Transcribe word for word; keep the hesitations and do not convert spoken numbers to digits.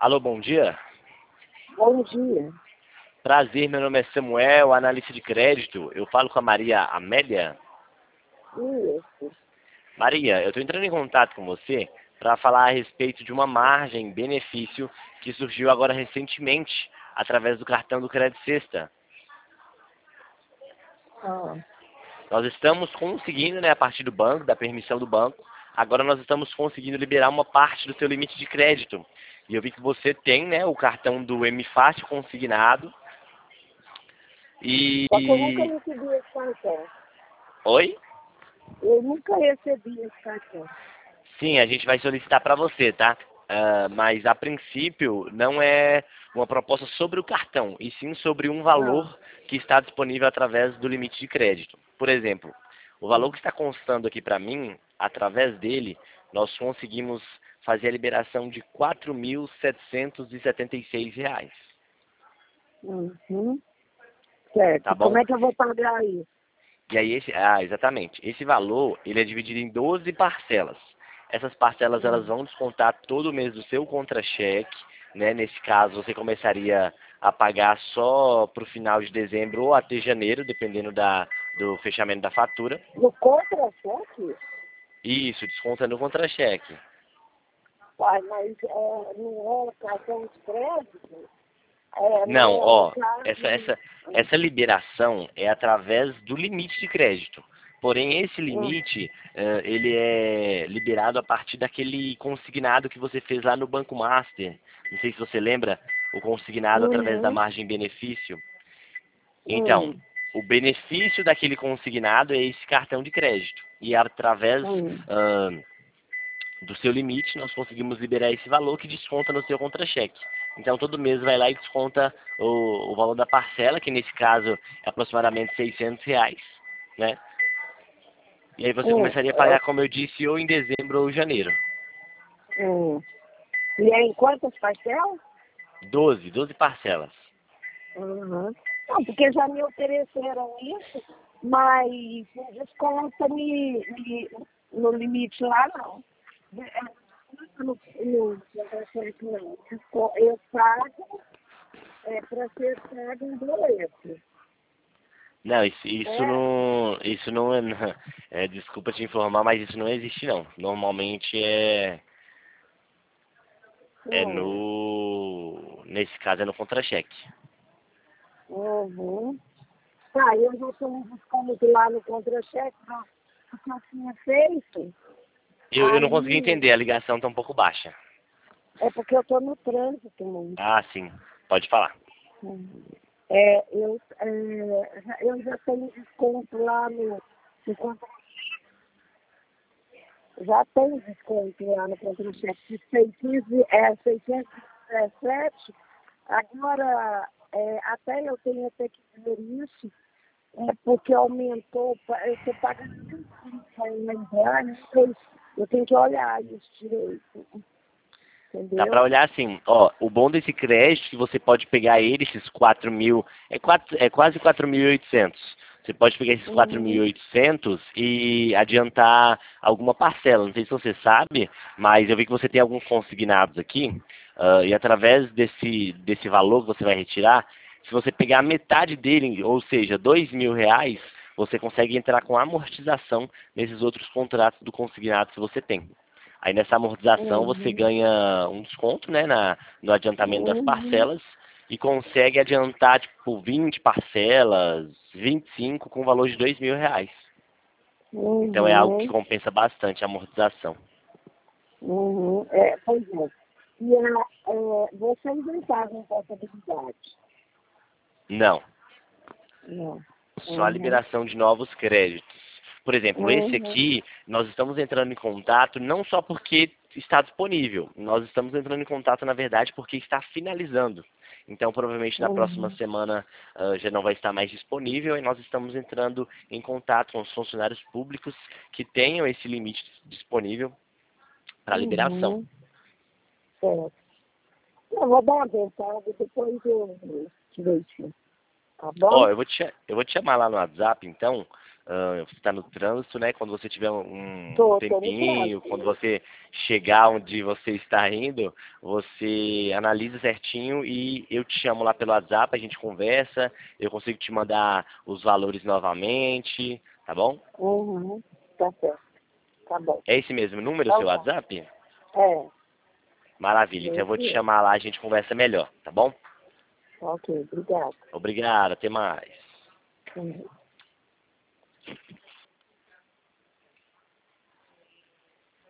Alô, bom dia. Bom dia. Prazer, meu nome é Samuel, analista de crédito. Eu falo com a Maria Amélia. Isso. Maria, eu estou entrando em contato com você para falar a respeito de uma margem benefício que surgiu agora recentemente através do cartão do Crédito Sexta. Ah, Nós estamos conseguindo, né, a partir do banco, da permissão do banco, agora nós estamos conseguindo liberar uma parte do seu limite de crédito. E eu vi que você tem, né, o cartão do M Fácil consignado. E... só que eu nunca recebi esse cartão. Oi? Eu nunca recebi esse cartão. Sim, a gente vai solicitar para você, tá? Ah, mas a princípio não é uma proposta sobre o cartão, e sim sobre um Ah, valor que está disponível através do limite de crédito. Por exemplo, o valor que está constando aqui para mim, através dele, nós conseguimos fazer a liberação de quatro mil setecentos e setenta e seis reais, uhum. Certo. tá E como bom? é que eu vou pagar isso? E aí esse, ah, exatamente. Esse valor, ele é dividido em doze parcelas. Essas parcelas elas Hum. vão descontar todo mês do seu contra-cheque, né? Nesse caso, você começaria a pagar só para o final de dezembro ou até janeiro, dependendo da, do fechamento da fatura. No contra-cheque? Isso, desconta no contra-cheque. Pai, mas é, não é cartão de crédito? É, Não, no, no ó, essa, caso... essa, essa liberação é através do limite de crédito. Porém, esse Hum. limite, eh, ele é liberado a partir daquele consignado que você fez lá no Banco Master. Não sei se você lembra, o consignado através da Uhum. margem benefício. Então, Hum. o benefício daquele consignado é esse cartão de crédito. E através Hum. ah, do seu limite, nós conseguimos liberar esse valor que desconta no seu contra-cheque. Então, todo mês vai lá e desconta o, o valor da parcela, que nesse caso é aproximadamente seiscentos reais, né? E aí você Hum. começaria a pagar, como eu disse, ou em dezembro ou em janeiro. Hum. E é em quantas parcelas? Doze, doze parcelas. Uhum. Não, porque já me ofereceram isso, mas não desconta me, me, no limite lá, não. É, no, no, não. Desco- Eu pago é, para ser pago em boleto. Não, isso, isso É? não, isso não é, é, desculpa te informar, mas isso não existe não. Normalmente é, é Hum. no, nesse caso é no contra-cheque. Uhum. Tá, eu já tenho um desconto lá no contra-cheque, né, porque eu tinha feito. Eu, eu não consegui Aí, entender, a ligação está um pouco baixa. é porque eu estou no trânsito muito. Ah, sim, pode falar. É, eu, é, já- eu já tenho desconto lá no, no contra, já tenho desconto lá no contra-cheque de seiscentos, é, seiscentos e dezessete. Agora, é, até eu tenho até que dizer isso, é, porque aumentou, pa- eu estou pagando em reais, eu tenho que olhar isso direito, Dá pra entendeu? olhar assim, ó, o bom desse crédito que você pode pegar ele, esses quatro mil, é, quatro, é quase quatro mil e oitocentos. Você pode pegar esses quatro mil e Uhum, oitocentos e adiantar alguma parcela. Não sei se você sabe, mas eu vi que você tem alguns consignados aqui, ah, e através desse, desse valor que você vai retirar, se você pegar a metade dele, ou seja, dois mil reais, você consegue entrar com amortização nesses outros contratos do consignado que você tem. Aí nessa amortização você uhum, ganha um desconto, né, na, no adiantamento das uhum, parcelas e consegue adiantar tipo vinte parcelas, vinte e cinco com valor de dois mil reais. Então é algo que uhum. compensa bastante a amortização. Uhum, é, pois é. E a, é, vocês não fazem contabilidade? Não, Não. só a Uhum, liberação de novos créditos. Por exemplo, esse uhum, aqui, nós estamos entrando em contato não só porque está disponível, nós estamos entrando em contato, na verdade, porque está finalizando. Então, provavelmente na próxima uhum, semana ah, já não vai estar mais disponível e nós estamos entrando em contato com os funcionários públicos que tenham esse limite disponível para liberação. uhum, certo. Eu vou dar uma pensada, depois eu te deixo, tá Ó, bom? eu vou te, eu vou te chamar lá no WhatsApp, então, uh, você está no trânsito, né? Quando você tiver um Tô, tô no tempinho, trânsito. quando você chegar onde você está indo, você analisa certinho e eu te chamo lá pelo WhatsApp, a gente conversa, eu consigo te mandar os valores novamente, tá bom? Uhum, tá certo. Tá bom. É esse mesmo número, o Então seu tá. WhatsApp? É, Maravilha, então eu vou esse te é. chamar lá, a gente conversa melhor, tá bom? Ok, obrigada. Obrigado, até mais. Uhum.